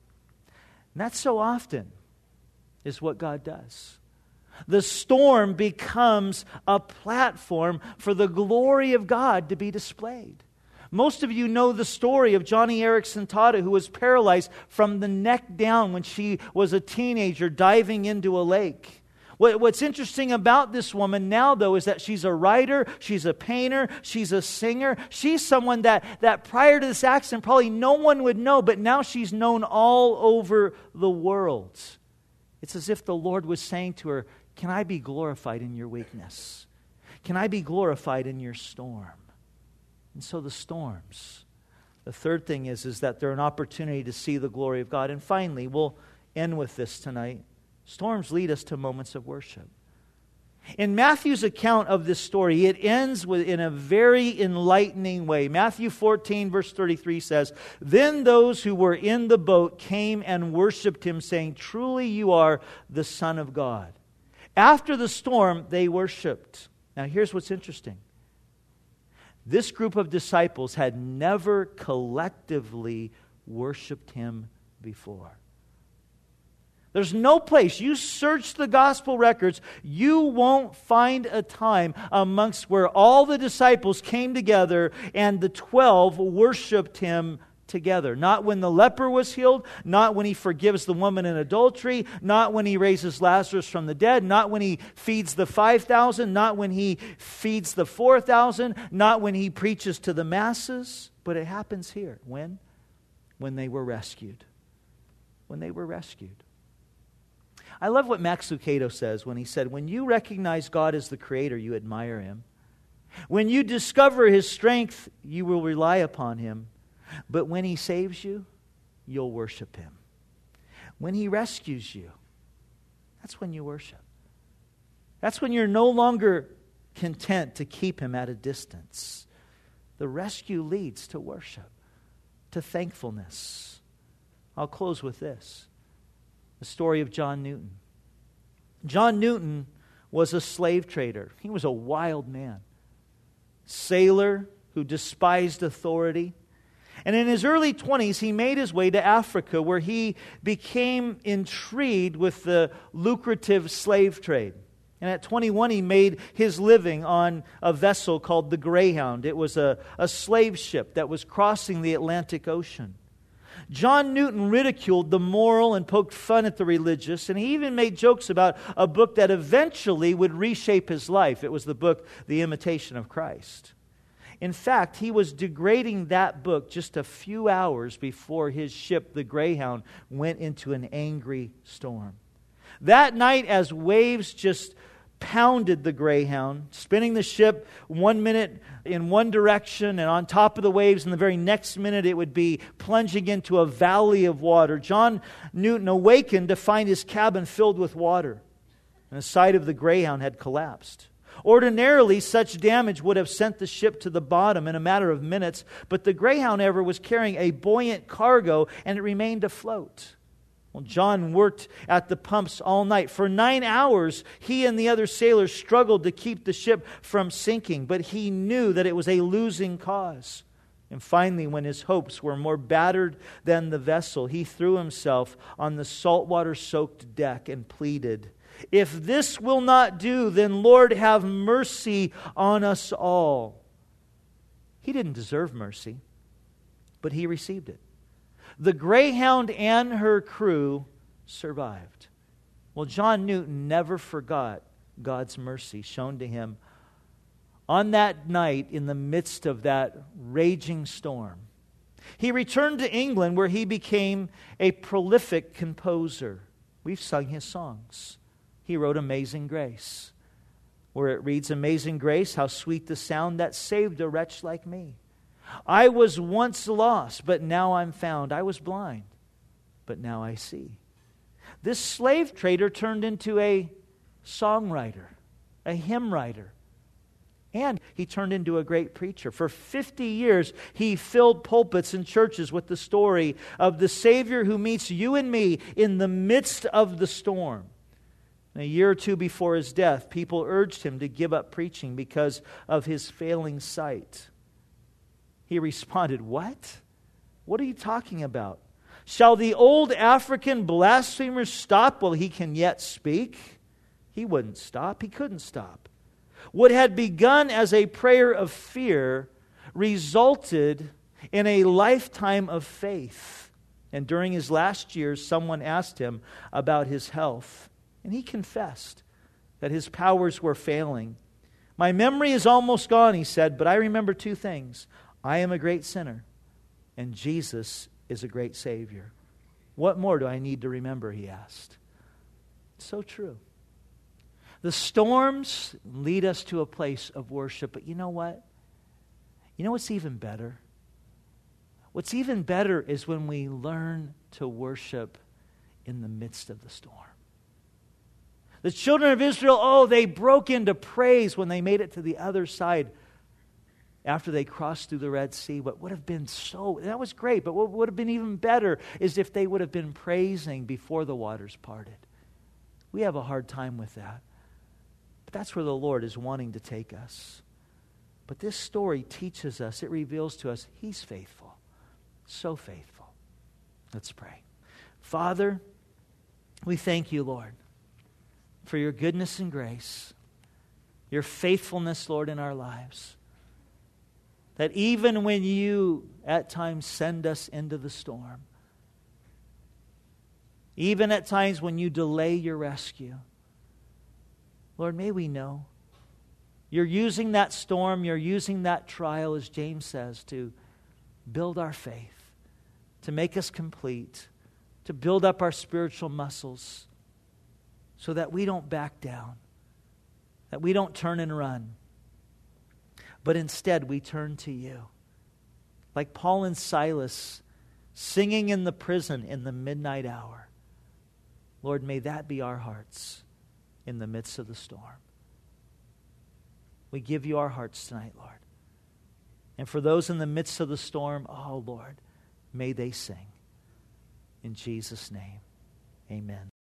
And that so often is what God does. The storm becomes a platform for the glory of God to be displayed. Most of you know the story of Johnny Erickson Tada, who was paralyzed from the neck down when she was a teenager diving into a lake. What's interesting about this woman now, though, is that she's a writer, she's a painter, she's a singer. She's someone that prior to this accident probably no one would know, but now she's known all over the world. It's as if the Lord was saying to her, "Can I be glorified in your weakness? Can I be glorified in your storm?" And so the storms. The third thing is that they're an opportunity to see the glory of God. And finally, we'll end with this tonight. Storms lead us to moments of worship. In Matthew's account of this story, it ends in a very enlightening way. Matthew 14, verse 33 says, "Then those who were in the boat came and worshipped Him, saying, 'Truly you are the Son of God.'" After the storm, they worshipped. Now here's what's interesting. This group of disciples had never collectively worshipped Him before. There's no place, you search the gospel records, you won't find a time amongst where all the disciples came together and the 12 worshipped Him together. Not when the leper was healed, not when He forgives the woman in adultery, not when He raises Lazarus from the dead, not when He feeds the 5,000, not when He feeds the 4,000, not when He preaches to the masses. But it happens here. When? When they were rescued. When they were rescued. I love what Max Lucado says when he said, "When you recognize God as the Creator, you admire Him. When you discover His strength, you will rely upon Him. But when He saves you, you'll worship Him. When He rescues you, that's when you worship. That's when you're no longer content to keep Him at a distance. The rescue leads to worship, to thankfulness." I'll close with this. The story of John Newton. John Newton was a slave trader. He was a wild man. Sailor who despised authority. And in his early 20s, he made his way to Africa, where he became intrigued with the lucrative slave trade. And at 21, he made his living on a vessel called the Greyhound. It was a slave ship that was crossing the Atlantic Ocean. John Newton ridiculed the moral and poked fun at the religious, and he even made jokes about a book that eventually would reshape his life. It was the book, The Imitation of Christ. In fact, he was degrading that book just a few hours before his ship, the Greyhound, went into an angry storm. That night, as waves just pounded the Greyhound, spinning the ship 1 minute in one direction and on top of the waves, and the very next minute it would be plunging into a valley of water, John Newton awakened to find his cabin filled with water, and the side of the Greyhound had collapsed. Ordinarily, such damage would have sent the ship to the bottom in a matter of minutes, but the Greyhound ever was carrying a buoyant cargo, and it remained afloat. Well, John worked at the pumps all night. For 9 hours, he and the other sailors struggled to keep the ship from sinking, but he knew that it was a losing cause. And finally, when his hopes were more battered than the vessel, he threw himself on the saltwater-soaked deck and pleaded, "If this will not do, then Lord, have mercy on us all." He didn't deserve mercy, but he received it. The Greyhound and her crew survived. Well, John Newton never forgot God's mercy shown to him on that night in the midst of that raging storm. He returned to England, where he became a prolific composer. We've sung his songs. He wrote Amazing Grace, where it reads, "Amazing grace, how sweet the sound that saved a wretch like me. I was once lost, but now I'm found. I was blind, but now I see." This slave trader turned into a songwriter, a hymn writer, and he turned into a great preacher. For 50 years, he filled pulpits and churches with the story of the Savior who meets you and me in the midst of the storm. And a year or two before his death, people urged him to give up preaching because of his failing sight. He responded, "What? What are you talking about? Shall the old African blasphemer stop while he can yet speak?" He wouldn't stop. He couldn't stop. What had begun as a prayer of fear resulted in a lifetime of faith. And during his last years, someone asked him about his health, and he confessed that his powers were failing. "My memory is almost gone," he said, "but I remember two things. I am a great sinner, and Jesus is a great Savior." What more do I need to remember, he asked. It's so true. The storms lead us to a place of worship, but you know what? You know what's even better? What's even better is when we learn to worship in the midst of the storm. The children of Israel, they broke into praise when they made it to the other side after they crossed through the Red Sea. What would have been that was great, but what would have been even better is if they would have been praising before the waters parted. We have a hard time with that. But that's where the Lord is wanting to take us. But this story teaches us, it reveals to us, He's faithful. So faithful. Let's pray. Father, we thank you, Lord, for your goodness and grace, your faithfulness, Lord, in our lives. That even when you at times send us into the storm, even at times when you delay your rescue, Lord, may we know you're using that storm, you're using that trial, as James says, to build our faith, to make us complete, to build up our spiritual muscles so that we don't back down, that we don't turn and run, but instead we turn to you. Like Paul and Silas singing in the prison in the midnight hour. Lord, may that be our hearts in the midst of the storm. We give you our hearts tonight, Lord. And for those in the midst of the storm, Lord, may they sing. In Jesus' name, amen.